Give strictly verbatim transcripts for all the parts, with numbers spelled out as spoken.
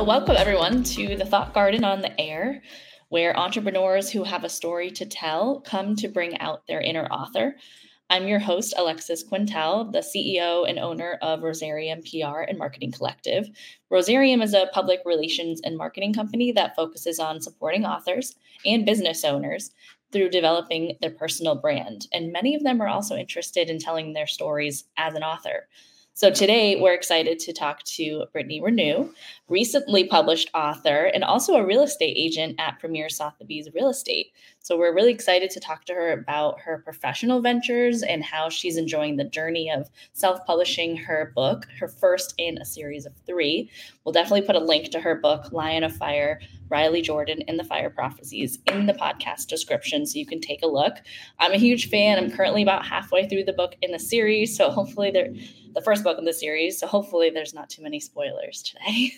welcome everyone to the Thought Garden on the Air, where entrepreneurs who have a story to tell come to bring out their inner author. I'm your host, Alexis Quintel, the C E O and owner of Rosarium P R and Marketing Collective. Rosarium is a public relations and marketing company that focuses on supporting authors and business owners through developing their personal brand. And many of them are also interested in telling their stories as an author. So today we're excited to talk to Brittany Renew, recently published author and also a real estate agent at Premier Sotheby's Real Estate. So we're really excited to talk to her about her professional ventures and how she's enjoying the journey of self-publishing her book, her first in a series of three. We'll definitely put a link to her book, Lion of Fire, Riley Jordan and the Fire Prophecies, in the podcast description so you can take a look. I'm a huge fan. I'm currently about halfway through the book in the series, so hopefully they're the first book in the series. So hopefully there's not too many spoilers today.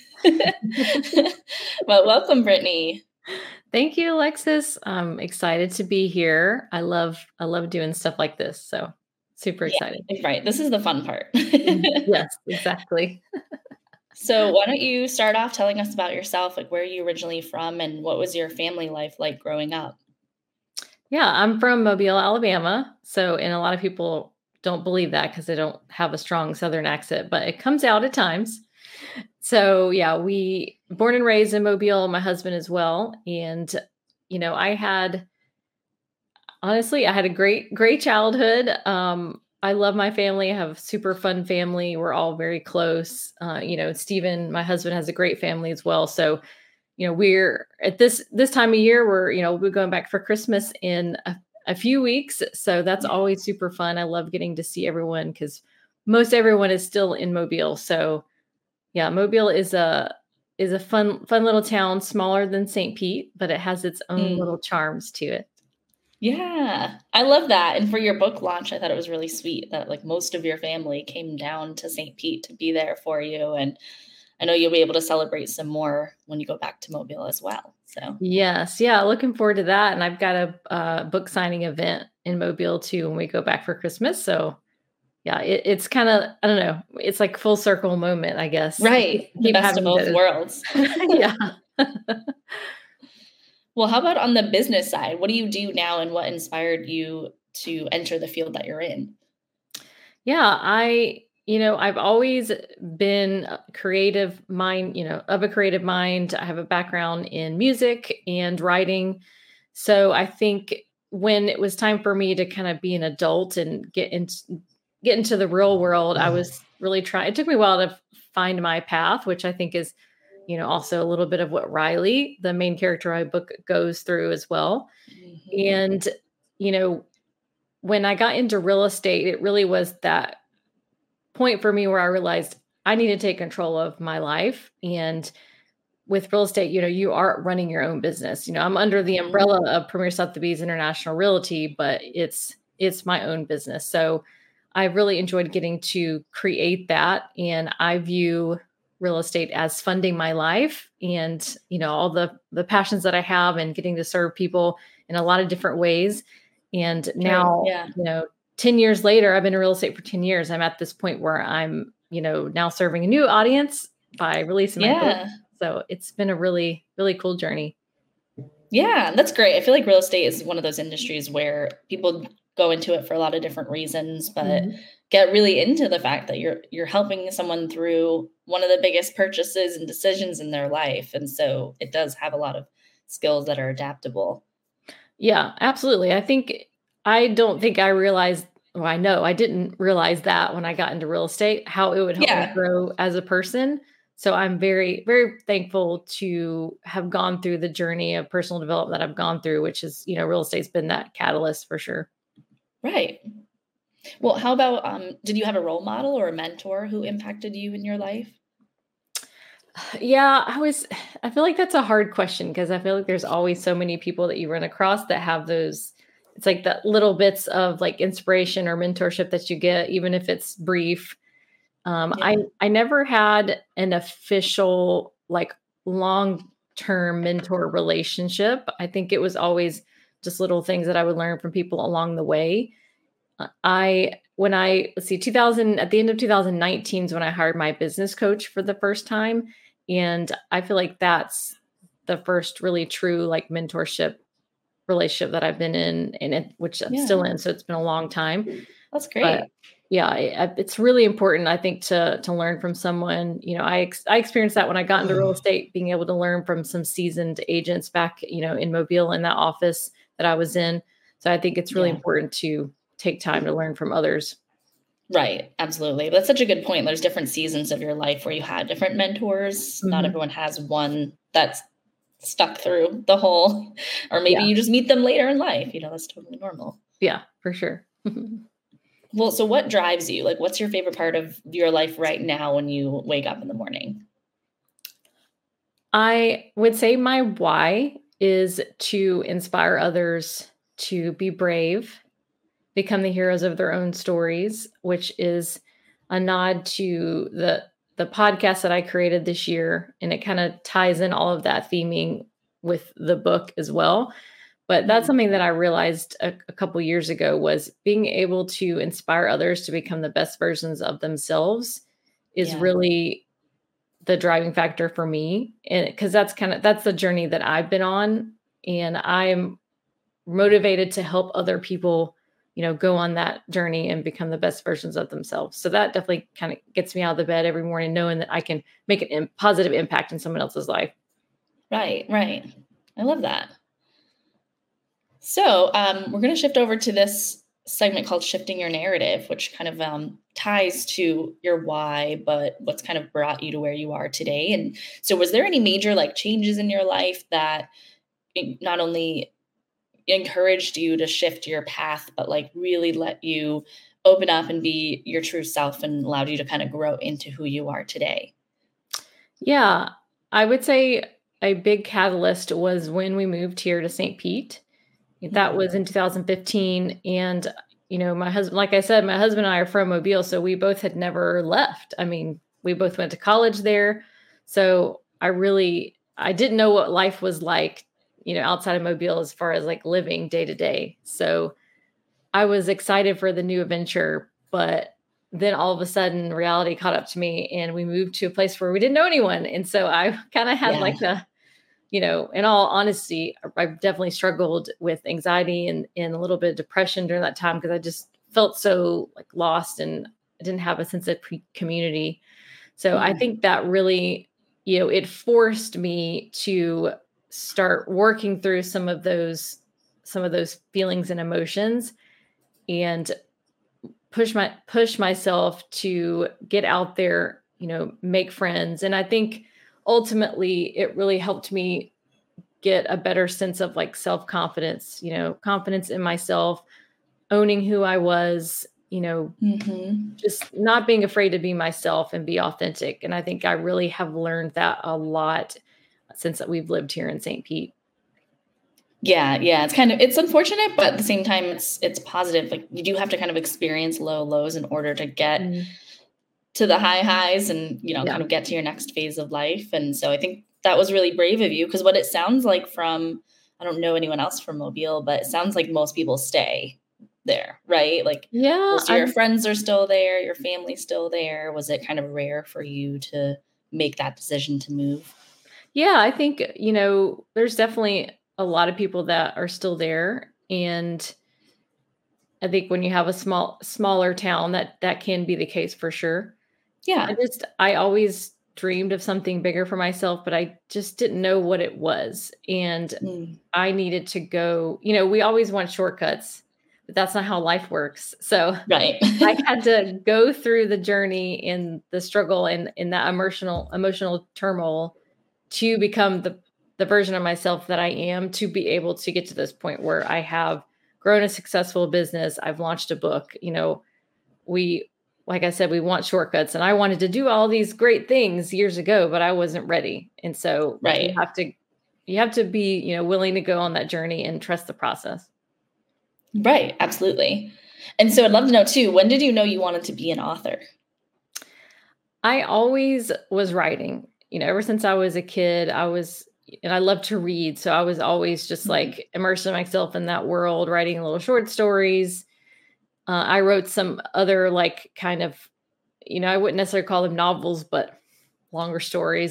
But welcome, Brittany. Thank you, Alexis. I'm excited to be here. I love, I love doing stuff like this. So super excited. Yeah, right. This is the fun part. Yes, exactly. So why don't you start off telling us about yourself, like where are you originally from and what was your family life like growing up? Yeah, I'm from Mobile, Alabama. So, and a lot of people don't believe that because they don't have a strong Southern accent, but it comes out at times. So yeah, we born and raised in Mobile, my husband as well. And, you know, I had, honestly, I had a great, great childhood. Um, I love my family. I have a super fun family. We're all very close. Uh, you know, Stephen, my husband, has a great family as well. So, you know, we're at this, this time of year, we're, you know, we're going back for Christmas in a a few weeks. So that's yeah. always super fun. I love getting to see everyone because most everyone is still in Mobile. So yeah, Mobile is a, is a fun, fun little town, smaller than Saint Pete, but it has its own mm. little charms to it. Yeah, I love that. And for your book launch, I thought it was really sweet that like most of your family came down to Saint Pete to be there for you. And I know you'll be able to celebrate some more when you go back to Mobile as well. So yes. Yeah. Looking forward to that. And I've got a uh, book signing event in Mobile too, when we go back for Christmas. So yeah, it, it's kind of, I don't know, it's like full circle moment, I guess. Right. The best of both those. worlds. Yeah. Well, how about on the business side? What do you do now and what inspired you to enter the field that you're in? Yeah, I, you know, I've always been a creative mind, you know, of a creative mind. I have a background in music and writing. So I think when it was time for me to kind of be an adult and get into, get into the real world, I was really trying, it took me a while to find my path, which I think is, you know, also a little bit of what Riley, the main character of my book, goes through as well. Mm-hmm. And, you know, when I got into real estate, it really was that point for me where I realized I need to take control of my life. And with real estate, you know, you are running your own business. You know, I'm under the umbrella of Premier Sotheby's International Realty, but it's, it's my own business. So I really enjoyed getting to create that. And I view real estate as funding my life and, you know, all the, the passions that I have and getting to serve people in a lot of different ways. And now, yeah. you know, ten years later, I've been in real estate for ten years. I'm at this point where I'm, you know, now serving a new audience by releasing my yeah. book. So it's been a really, really cool journey. Yeah, that's great. I feel like real estate is one of those industries where people go into it for a lot of different reasons, but mm-hmm. get really into the fact that you're, you're helping someone through one of the biggest purchases and decisions in their life. And so it does have a lot of skills that are adaptable. Yeah, absolutely. I think, I don't think I realized, well, I know I didn't realize that when I got into real estate, how it would help yeah. me grow as a person. So I'm very, very thankful to have gone through the journey of personal development that I've gone through, which is, you know, real estate's been that catalyst for sure. Right. Well, how about, um, did you have a role model or a mentor who impacted you in your life? Yeah, I was, I feel like that's a hard question because I feel like there's always so many people that you run across that have those, it's like the little bits of like inspiration or mentorship that you get, even if it's brief. Um, yeah. I, I never had an official, like long-term mentor relationship. I think it was always just little things that I would learn from people along the way. I, when I, let's see, two thousand, at the end of two thousand nineteen is when I hired my business coach for the first time. And I feel like that's the first really true like mentorship relationship that I've been in, and it, which I'm Yeah. still in. So it's been a long time. That's But great. yeah, I- it's really important, I think, to to learn from someone. You know, I ex- I experienced that when I got into real estate, being able to learn from some seasoned agents back, you know, in Mobile in that office that I was in. So I think it's really Yeah. important to take time to learn from others. Right. Absolutely. That's such a good point. There's different seasons of your life where you had different mentors. Not Mhm. everyone has one that's stuck through the whole, or maybe Yeah. you just meet them later in life. You know, that's totally normal. Yeah, for sure. Well, so what drives you? Like, what's your favorite part of your life right now when you wake up in the morning? I would say my why is to inspire others to be brave, become the heroes of their own stories, which is a nod to the the podcast that I created this year, and it kind of ties in all of that theming with the book as well. But that's Mhm. something that I realized a, a couple years ago was being able to inspire others to become the best versions of themselves is Yeah. really the driving factor for me. And because that's kind of that's the journey that I've been on. And I'm motivated to help other people, you know, go on that journey and become the best versions of themselves. So that definitely kind of gets me out of the bed every morning, knowing that I can make a im- positive impact in someone else's life. Right. Right. I love that. So um, we're going to shift over to this segment called Shifting Your Narrative, which kind of um, ties to your why, but what's kind of brought you to where you are today. And so was there any major like changes in your life that it not only encouraged you to shift your path, but like really let you open up and be your true self and allowed you to kind of grow into who you are today? Yeah, I would say a big catalyst was when we moved here to Saint Pete. That Hmm. was in two thousand fifteen. And, you know, my husband, like I said, my husband and I are from Mobile. So we both had never left. I mean, we both went to college there. So I really, I didn't know what life was like, you know, outside of Mobile as far as like living day to day. So I was excited for the new adventure. But then all of a sudden, reality caught up to me and we moved to a place where we didn't know anyone. And so I kind of had Yeah. like a, you know, in all honesty, I- I've definitely struggled with anxiety and, and a little bit of depression during that time because I just felt so like lost and I didn't have a sense of pre- community. So I Mhm. think that really, you know, it forced me to start working through some of those some of those feelings and emotions and push my push myself to get out there, you know, make friends. And I think ultimately it really helped me get a better sense of like self-confidence, you know, confidence in myself, owning who I was, you know, Mhm. just not being afraid to be myself and be authentic. And I think I really have learned that a lot since we've lived here in Saint Pete. Yeah, yeah, it's kind of it's unfortunate, but at the same time, it's it's positive. Like you do have to kind of experience low lows in order to get Mhm. to the high highs and, you know, Yeah. kind of get to your next phase of life. And so I think that was really brave of you because what it sounds like from I don't know anyone else from Mobile, but it sounds like most people stay there, right? Like Yeah. most of your I, friends are still there, your family's still there. Was it kind of rare for you to make that decision to move? yeah, I think, you know, there's definitely a lot of people that are still there. And I think when you have a small, smaller town, that that can be the case for sure. I Yeah. just I always dreamed of something bigger for myself, but I just didn't know what it was. And Mm, I needed to go, you know, we always want shortcuts, but that's not how life works. So right. I had to go through the journey and the struggle and in that emotional emotional turmoil to become the the version of myself that I am to be able to get to this point where I have grown a successful business. I've launched a book, you know, we like I said, we want shortcuts and I wanted to do all these great things years ago, but I wasn't ready. And so you Right. have to you have to be, you know, willing to go on that journey and trust the process. Right. Absolutely. And so I'd love to know too, when did you know you wanted to be an author? I always was writing, you know, ever since I was a kid, I was and I love to read, so I was always just Mhm. like immersing myself in that world, writing little short stories. Uh, I wrote some other like kind of, you know, I wouldn't necessarily call them novels, but longer stories.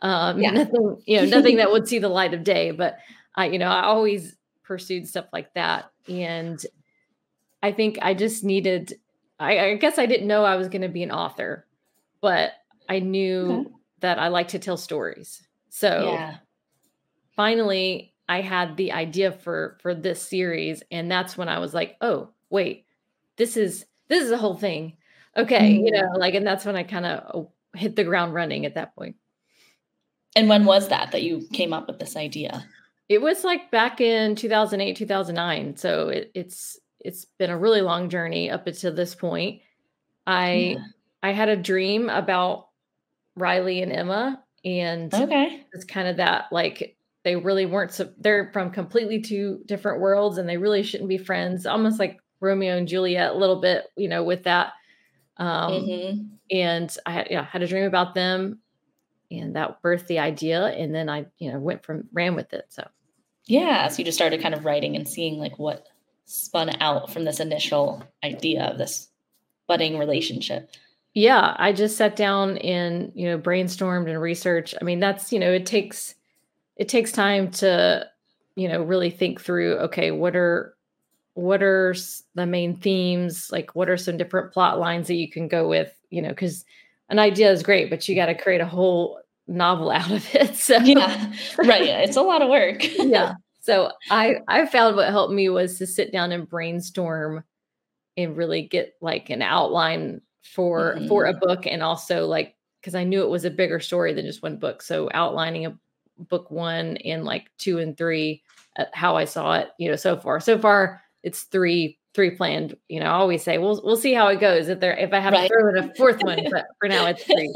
Um, Yeah. nothing, you know, nothing that would see the light of day, but I, you know, I always pursued stuff like that. And I think I just needed, I, I guess I didn't know I was going to be an author, but I Okay. knew that I like to tell stories. So Yeah. finally I had the idea for, for this series. And that's when I was like, oh, wait, this is, this is the whole thing. Okay. You know, Mm. like, and that's when I kind of hit the ground running at that point. And when was that that you came up with this idea? It was like back in two thousand eight, two thousand nine. So it, it's, it's been a really long journey up until this point. I, Yeah. I had a dream about Riley and Emma, and Okay. it's kind of that, like, they really weren't, so they're from completely two different worlds and they really shouldn't be friends, almost like Romeo and Juliet a little bit, you know, with that. Um, Mm-hmm. and I had, yeah, had a dream about them, and that birthed the idea. And then I, you know, went from, ran with it. So Yeah. So you just started kind of writing and seeing like what spun out from this initial idea of this budding relationship. yeah, I just sat down and, you know, brainstormed and researched. I mean, that's, you know, it takes, it takes time to, you know, really think through, okay, what are, what are s- the main themes? Like, what are some different plot lines that you can go with, you know, because an idea is great, but you got to create a whole novel out of it. So, Yeah. Right. It's a lot of work. yeah. So I, I found what helped me was to sit down and brainstorm and really get like an outline for for a Mhm. book, and also like, because I knew it was a bigger story than just one book, so outlining a book one and like two and three, uh, how I saw it, you know, so far so far it's three three planned. You know, I always say we'll we'll see how it goes if there if I have to Right. throw in a fourth one, but for now it's three.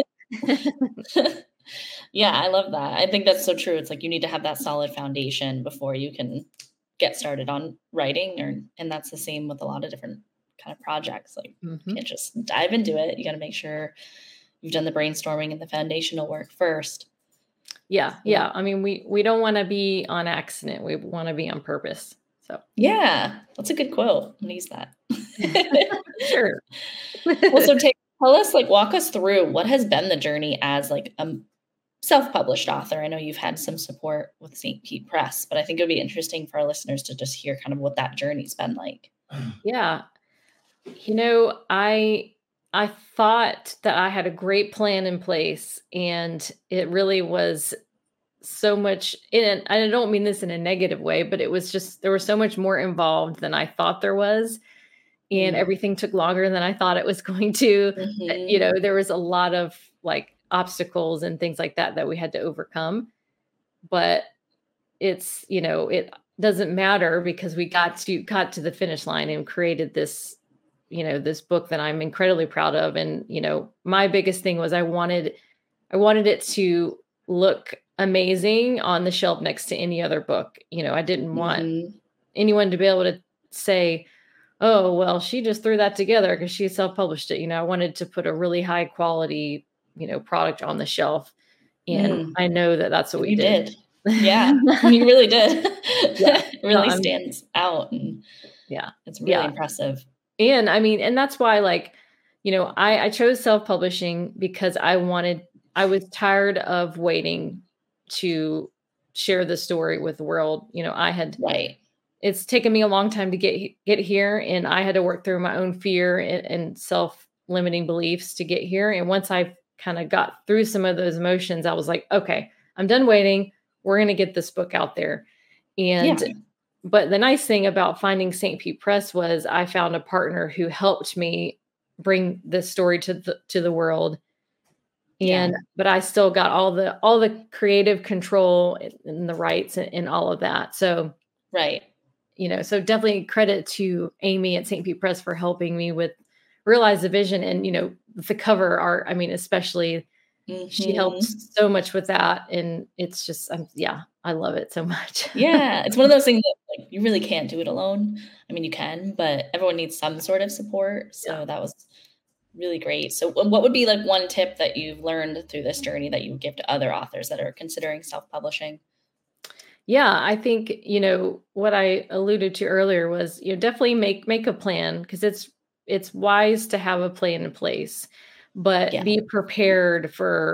Yeah, I love that. I think that's so true. It's like you need to have that solid foundation before you can get started on writing, or and that's the same with a lot of different kind of projects. Like you Mhm. can't just dive into it. You got to make sure you've done the brainstorming and the foundational work first. Yeah, So, yeah, I mean, we we don't want to be on accident, we want to be on purpose. So yeah, that's a good quote. I'm gonna use that. sure. Well, so take, tell us, like, walk us through what has been the journey as like a self-published author. I know you've had some support with Saint Pete Press, but I think it would be interesting for our listeners to just hear kind of what that journey's been like. Yeah. You know, I I thought that I had a great plan in place, and it really was so much in, and I don't mean this in a negative way, but it was just, there was so much more involved than I thought there was, and Mm. everything took longer than I thought it was going to. Uh, You Mhm. know, there was a lot of like obstacles and things like that that we had to overcome, but it's, you know, it doesn't matter because we got to got to the finish line and created this, you know, this book that I'm incredibly proud of. And, you know, my biggest thing was I wanted I wanted it to look amazing on the shelf next to any other book. You know, I didn't want Mhm. anyone to be able to say, "Oh, well, she just threw that together because she self-published it." You know, I wanted to put a really high quality, you know, product on the shelf, and Mm. I know that that's what And we you did. did. Yeah, you really did. Yeah. It No, really I'm stands out, and yeah. it's really Yeah. impressive. And I mean, and that's why, like, you know, I, I chose self-publishing because I wanted, I was tired of waiting to share the story with the world. You know, I had, Right. it's taken me a long time to get, he- get here, and I had to work through my own fear and, and self-limiting beliefs to get here. And once I kind of got through some of those emotions, I was like, okay, I'm done waiting. We're going to get this book out there. Yeah. And but the nice thing about finding Saint Pete Press was I found a partner who helped me bring this story to the to the world. Yeah. And but I still got all the all the creative control and and the rights and, and all of that. So, Right. you know, so definitely credit to Amy at Saint Pete Press for helping me with realize the vision, and, you know, the cover art. I mean, especially she helped Mhm. so much with that. And it's just, um, yeah, I love it so much. Yeah, it's one of those things that, like, you really can't do it alone. I mean, you can, but everyone needs some sort of support, Yeah. so that was really great. So wh what would be, like, one tip that you've learned through this journey that you would give to other authors that are considering self-publishing? Yeah, I think, you know, what I alluded to earlier was, you know, definitely make make a plan, because it's it's wise to have a plan in place, but Yeah. be prepared for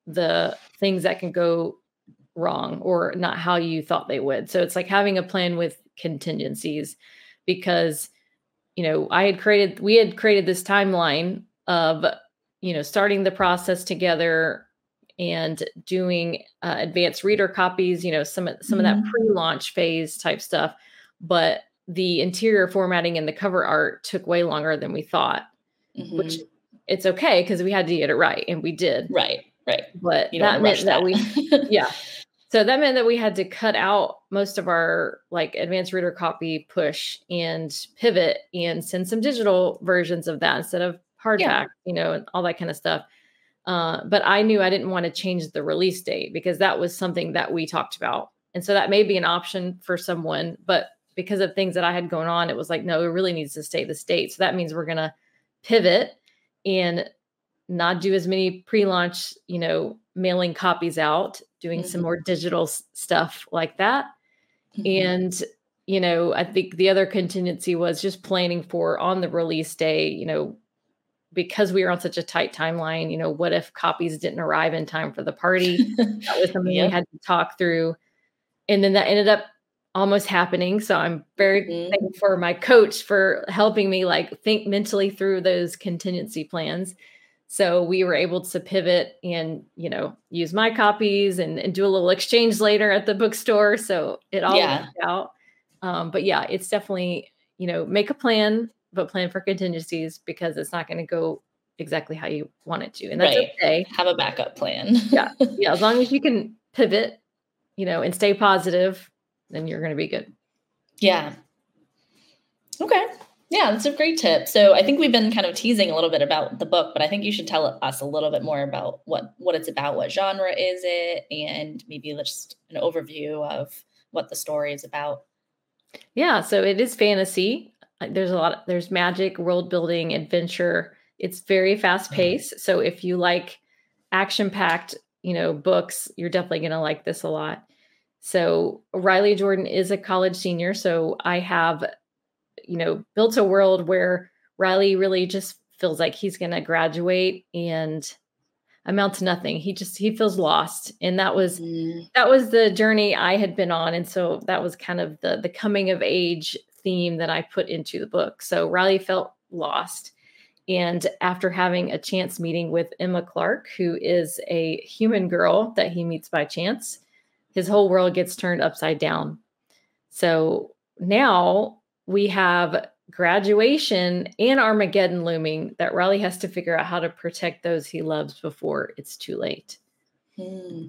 the things that can go wrong or not how you thought they would. So it's like having a plan with contingencies, because, you know, I had created, we had created this timeline of, you know, starting the process together and doing uh, advanced reader copies, you know, some, some mm-hmm. of that pre-launch phase type stuff. But the interior formatting and the cover art took way longer than we thought, mm-hmm. which it's okay because we had to get it right, and we did. Right, right. But that meant that, that we, yeah. So that meant that we had to cut out most of our like advanced reader copy push and pivot and send some digital versions of that instead of hardback, yeah. you know, and all that kind of stuff. Uh, but I knew I didn't want to change the release date because that was something that we talked about. And so that may be an option for someone, but because of things that I had going on, it was like, no, it really needs to stay this date. So that means we're going to pivot and not do as many pre-launch, you know, mailing copies out, doing mm-hmm. some more digital s- stuff like that. Mm-hmm. And, you know, I think the other contingency was just planning for on the release day, you know, because we were on such a tight timeline, you know, what if copies didn't arrive in time for the party? That was something yep. we had to talk through. And then that ended up almost happening. So I'm very mm-hmm. thankful for my coach for helping me like think mentally through those contingency plans. So we were able to pivot and, you know, use my copies and, and do a little exchange later at the bookstore. So it all yeah. worked out. Um, but yeah, it's definitely, you know, make a plan, but plan for contingencies because it's not going to go exactly how you want it to. And that's right. okay. Have a backup plan. yeah. Yeah. As long as you can pivot, you know, and stay positive, then you're going to be good. Yeah. Okay. Yeah, that's a great tip. So I think we've been kind of teasing a little bit about the book, but I think you should tell us a little bit more about what, what it's about, what genre is it, and maybe just an overview of what the story is about. Yeah, so it is fantasy. There's a lot of, there's magic, world building, adventure. It's very fast paced. So if you like action packed, you know, books, you're definitely going to like this a lot. So Riley Jordan is a college senior. So I have, you know, built a world where Riley really just feels like he's going to graduate and amount to nothing. He just, he feels lost. And that was, mm. that was the journey I had been on. And so that was kind of the, the coming of age theme that I put into the book. So Riley felt lost. And after having a chance meeting with Emma Clark, who is a human girl that he meets by chance, his whole world gets turned upside down. So now we have graduation and Armageddon looming that Riley has to figure out how to protect those he loves before it's too late. Hmm.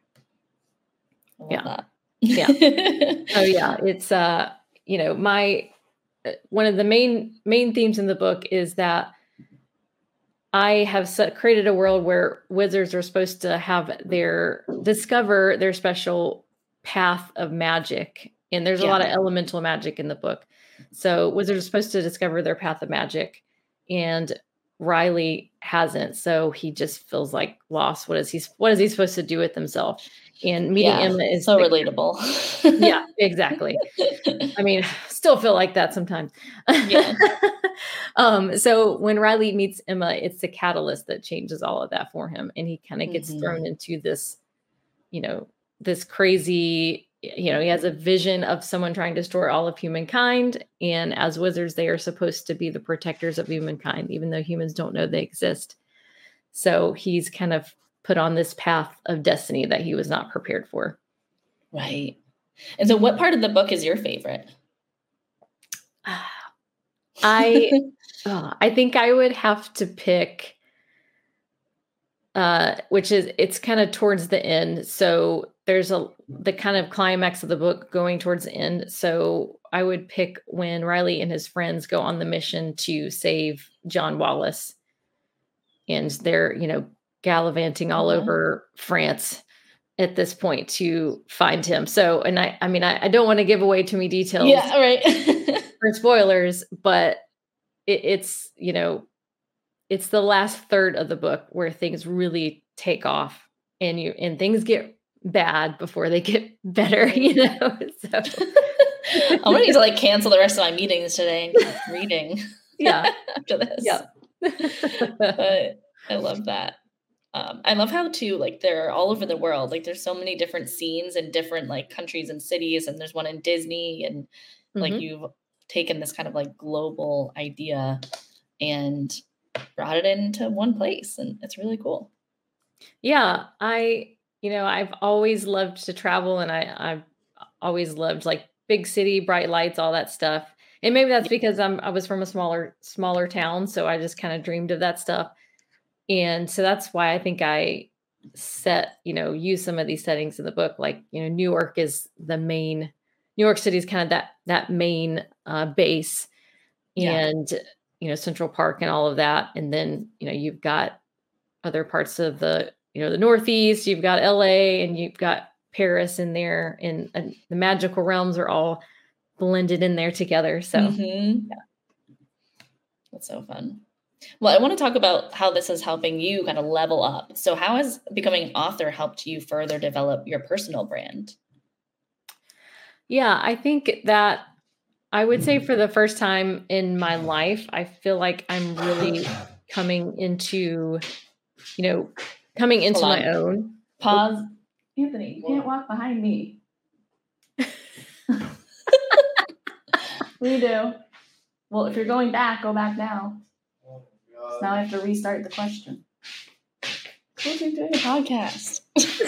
I love yeah. that. yeah. So yeah, it's, uh, you know, my, one of the main, main themes in the book is that I have set, created a world where wizards are supposed to have their, discover their special path of magic. And there's a yeah. lot of elemental magic in the book. So wizards are supposed to discover their path of magic, and Riley hasn't. So he just feels like lost. What is he, what is he supposed to do with himself? And meeting yeah, Emma is so the, relatable. yeah, exactly. I mean, still feel like that sometimes. Yeah. um, so when Riley meets Emma, it's the catalyst that changes all of that for him. And he kind of gets mm-hmm. thrown into this, you know, this crazy, you know, he has a vision of someone trying to destroy all of humankind. And as wizards, they are supposed to be the protectors of humankind, even though humans don't know they exist. So he's kind of put on this path of destiny that he was not prepared for. Right. And so what part of the book is your favorite? I, oh, I think I would have to pick, uh, which is, it's kind of towards the end. So there's a, the kind of climax of the book going towards the end. So I would pick when Riley and his friends go on the mission to save John Wallace, and they're, you know, gallivanting all mm-hmm. over France at this point to find him. So, and I, I mean, I, I don't want to give away too many details. Yeah, right. for spoilers, but it, it's, you know, it's the last third of the book where things really take off, and you, and things get bad before they get better, you know? So I'm going to need to like cancel the rest of my meetings today and keep reading. Yeah. After this. Yeah. But I love that. Um, I love how too, like they're all over the world. Like there's so many different scenes in different like countries and cities, and there's one in Disney, and like Hmm. you've taken this kind of like global idea and brought it into one place, and it's really cool. Yeah, I, you know, I've always loved to travel, and I I've always loved like big city, bright lights, all that stuff. And maybe that's Yeah. because I'm I was from a smaller smaller town, so I just kind of dreamed of that stuff. And so that's why I think I set, you know, use some of these settings in the book. Like, you know, New York is the main, New York City is kind of that that main uh, base, Yeah. and you know, Central Park and all of that. And then, you know, you've got other parts of the, you know, the Northeast, you've got L A, and you've got Paris in there, and, and the magical realms are all blended in there together. So, Hmm. That's so fun. Well, I want to talk about how this is helping you kind of level up. So, how has becoming an author helped you further develop your personal brand? yeah, I think that I would say for the first time in my life, I feel like I'm really coming into, you know, coming Hold into my on. own. Oh, Pause. Anthony, you can't walk behind me. We do. Well, if you're going back, go back now. So now I have to restart the question. What are you doing a podcast?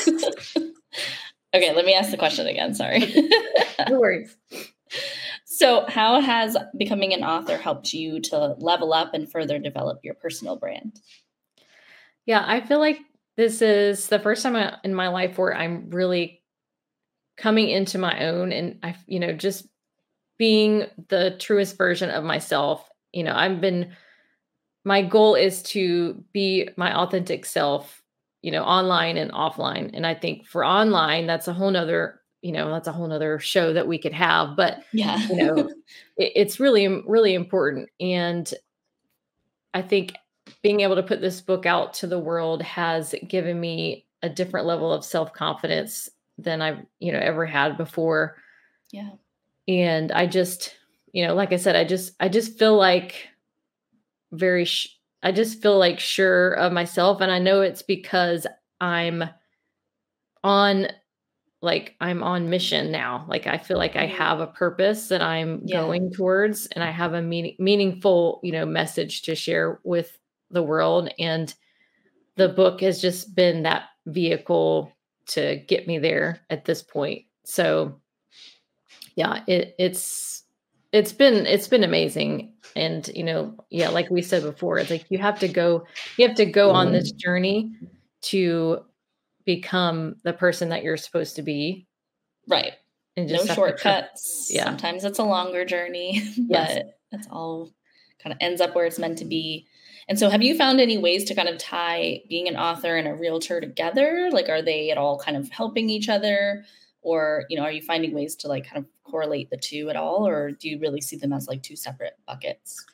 Okay, let me ask the question again. Sorry. no worries. So, how has becoming an author helped you to level up and further develop your personal brand? Yeah, I feel like this is the first time I- in my life where I'm really coming into my own, and I, you know, just being the truest version of myself. You know, I've been, my goal is to be my authentic self, you know, online and offline. And I think for online, that's a whole nother, you know, that's a whole nother show that we could have. But, Yeah. you know, it, it's really, really important. And I think being able to put this book out to the world has given me a different level of self confidence than I've, you know, ever had before. Yeah. And I just, you know, like I said, I just, I just feel like very, sh- I just feel like sure of myself. And I know it's because I'm on, like, I'm on mission now. Like, I feel like I Mhm. have a purpose that I'm Yeah. going towards, and I have a meaning, meaningful, you know, message to share with the world. And the book has just been that vehicle to get me there at this point. So yeah, it, it's it's been it's been amazing. And you know, yeah, like we said before, it's like you have to go you have to go on this journey to become the person that you're supposed to be, Right. and No just have to trust. shortcuts. Yeah. Sometimes it's a longer journey, Yes. but it's all kind of ends up where it's meant to be. And so, have you found any ways to kind of tie being an author and a realtor together? Like, are they at all kind of helping each other? Or, you know, are you finding ways to like kind of correlate the two at all? Or do you really see them as like two separate buckets?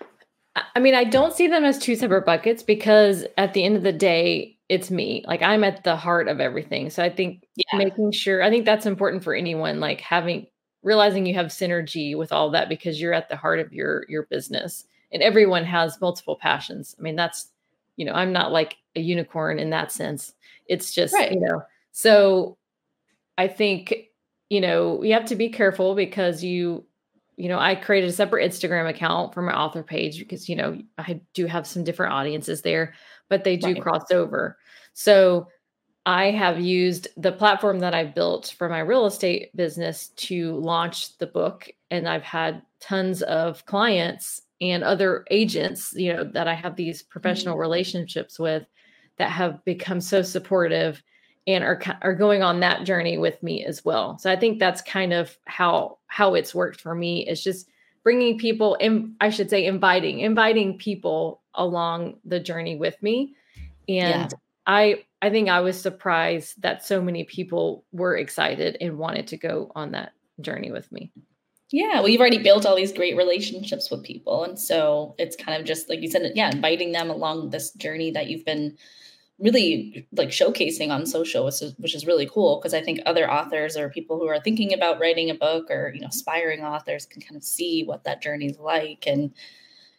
I I mean, I don't see them as two separate buckets, because at the end of the day, it's me. Like, I'm at the heart of everything. So I think Yeah. making sure, I think that's important for anyone, like having, realizing you have synergy with all that, because you're at the heart of your your business. And everyone has multiple passions. I mean, that's, you know, I'm not like a unicorn in that sense. It's just, Right. you know, so I think, you know, you have to be careful, because you, you know, I created a separate Instagram account for my author page, because, you know, I do have some different audiences there, but they do Right. cross over. So I have used the platform that I built for my real estate business to launch the book. And I've had tons of clients and other agents, you know, that I have these professional Mhm. relationships with, that have become so supportive and are ki- are going on that journey with me as well. So I think that's kind of how how it's worked for me, is just bringing people in, I should say inviting inviting people along the journey with me. And Yeah. I I think I was surprised that so many people were excited and wanted to go on that journey with me. Yeah, well, you've already built all these great relationships with people. And so it's kind of just like you said, yeah, inviting them along this journey that you've been really like showcasing on social, which is, which is really cool. Because I think other authors or people who are thinking about writing a book, or, you know, aspiring authors can kind of see what that journey is like. And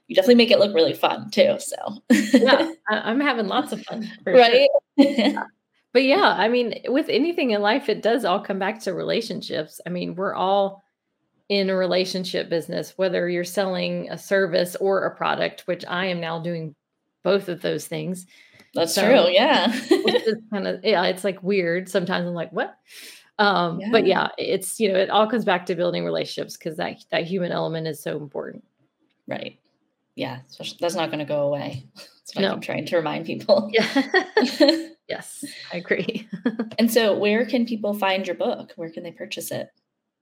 you definitely make it look really fun too. So yeah, I, I'm having lots of fun. For right. Sure. But yeah, I mean, with anything in life, it does all come back to relationships. I mean, we're all in a relationship business, whether you're selling a service or a product, which I am now doing both of those things. That's so, true. Yeah. It's kind of, yeah, it's like weird. Sometimes I'm like, what? Um, yeah. But yeah, it's, you know, it all comes back to building relationships because that, that human element is so important. Right. Yeah. That's not going to go away. That's what no. I'm trying to remind people. Yeah. Yes, I agree. And so where can people find your book? Where can they purchase it?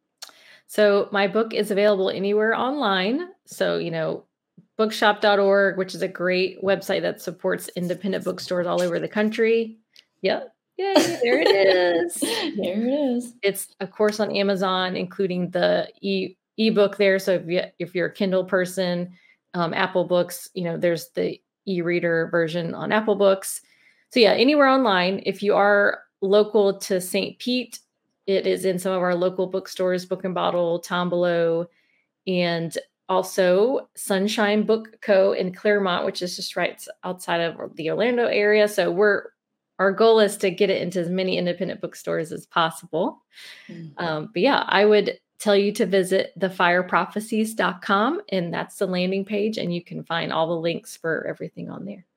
So my book is available anywhere online. So, you know, bookshop dot org, which is a great website that supports independent bookstores all over the country. Yep. Yay, there it is. There it is. It's, of course, on Amazon, including the e ebook there. So if you if you're a Kindle person, um, Apple Books, you know, there's the e-reader version on Apple Books. So yeah, anywhere online. If you are local to Saint Pete, it is in some of our local bookstores, Book and Bottle, Tombelow, and also Sunshine Book Co. in Claremont, which is just right outside of the Orlando area. So we're our goal is to get it into as many independent bookstores as possible. Mm-hmm. Um, but yeah, I would tell you to visit the fire prophecies dot com, and that's the landing page, and you can find all the links for everything on there.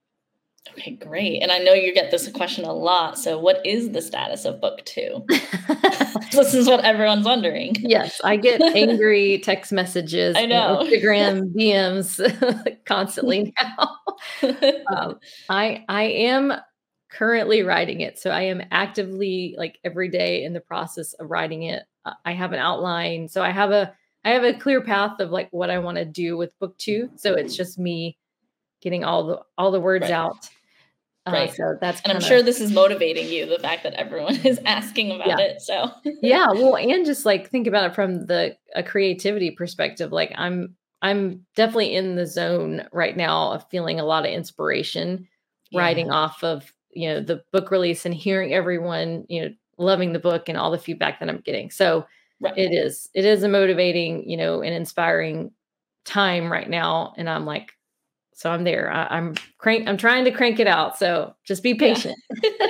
Okay, great. And I know you get this question a lot. So what is the status of book two? This is what everyone's wondering. Yes, I get angry text messages, I know. Instagram D Ms constantly now. um, I I am currently writing it. So I am actively, like, every day in the process of writing it. I have an outline. So I have a I have a clear path of like what I want to do with book two. So it's just me getting all the all the words right. out. Right. Uh, so that's and I'm sure this is motivating you, the fact that everyone is asking about yeah. it. So yeah, well, and just like think about it from the a creativity perspective. Like I'm I'm definitely in the zone right now of feeling a lot of inspiration, yeah. writing off of, you know, the book release and hearing everyone, you know, loving the book and all the feedback that I'm getting. So right. it is it is a motivating, you know, and inspiring time right now. And I'm like, so I'm there. I, I'm crank. I'm trying to crank it out. So just be patient. Yeah.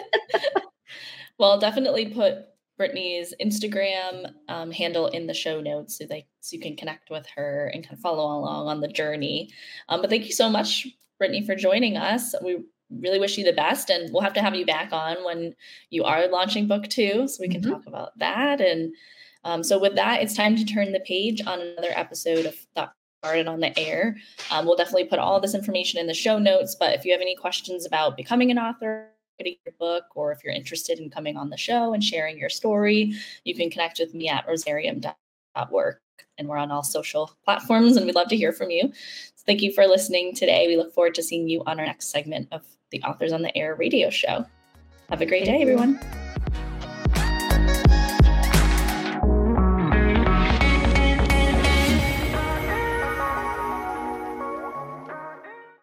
Well, I'll definitely put Brittany's Instagram um, handle in the show notes so they so you can connect with her and kind of follow along on the journey. Um, but thank you so much, Brittany, for joining us. We really wish you the best, and we'll have to have you back on when you are launching book two, so we can mm-hmm. talk about that. And um, so with that, it's time to turn the page on another episode of Thought Garden on the Air. Um, we'll definitely put all this information in the show notes, but if you have any questions about becoming an author, getting your book, or if you're interested in coming on the show and sharing your story, you can connect with me at rosarium dot work, and we're on all social platforms, and we'd love to hear from you. So thank you for listening today. We look forward to seeing you on our next segment of the Authors on the Air radio show. Have a great day, everyone.